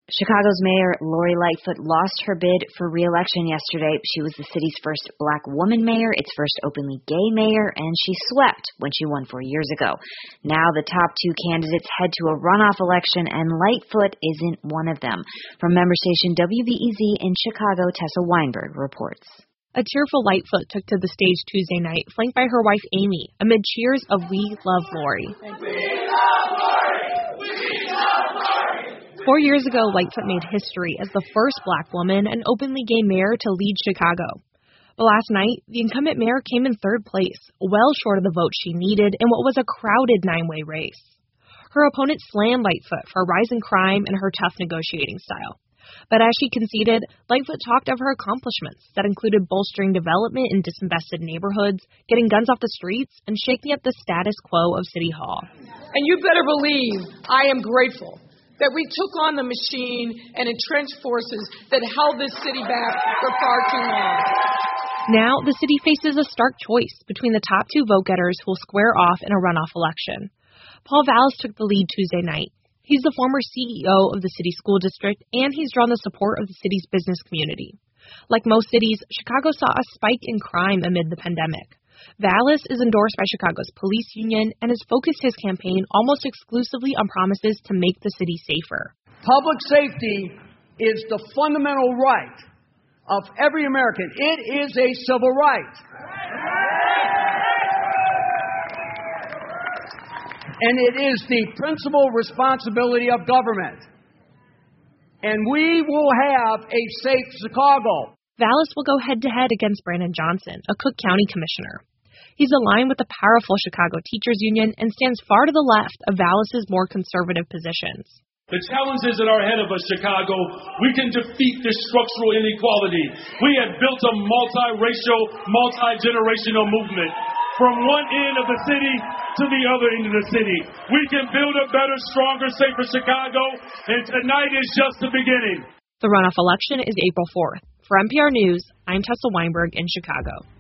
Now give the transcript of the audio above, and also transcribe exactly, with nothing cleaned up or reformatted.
Chicago's Mayor Lori Lightfoot lost her bid for re-election yesterday. She was the city's first black woman mayor, its first openly gay mayor, and she swept when she won four years ago. Now the top two candidates head to a runoff election, and Lightfoot isn't one of them. From member station W B E Z in Chicago, Tessa Weinberg reports. A tearful Lightfoot took to the stage Tuesday night, flanked by her wife Amy, amid cheers of "We Love Lori." We love Lori! We love Lori! Four years ago, Lightfoot made history as the first black woman and openly gay mayor to lead Chicago. But last night, the incumbent mayor came in third place, well short of the vote she needed in what was a crowded nine-way race. Her opponent slammed Lightfoot for a rise in crime and her tough negotiating style. But as she conceded, Lightfoot talked of her accomplishments that included bolstering development in disinvested neighborhoods, getting guns off the streets, and shaking up the status quo of City Hall. And you better believe I am grateful that we took on the machine and entrenched forces that held this city back for far too long. Now, the city faces a stark choice between the top two vote-getters who will square off in a runoff election. Paul Vallas took the lead Tuesday night. He's the former C E O of the city school district, and he's drawn the support of the city's business community. Like most cities, Chicago saw a spike in crime amid the pandemic. Vallas is endorsed by Chicago's police union and has focused his campaign almost exclusively on promises to make the city safer. Public safety is the fundamental right of every American. It is a civil right. And it is the principal responsibility of government. And we will have a safe Chicago. Vallas will go head-to-head against Brandon Johnson, a Cook County commissioner. He's aligned with the powerful Chicago Teachers Union and stands far to the left of Vallas's more conservative positions. The challenges that are ahead of us, Chicago, we can defeat this structural inequality. We have built a multiracial, multi-generational movement from one end of the city to the other end of the city. We can build a better, stronger, safer Chicago, and tonight is just the beginning. The runoff election is April fourth. For N P R News, I'm Tessa Weinberg in Chicago.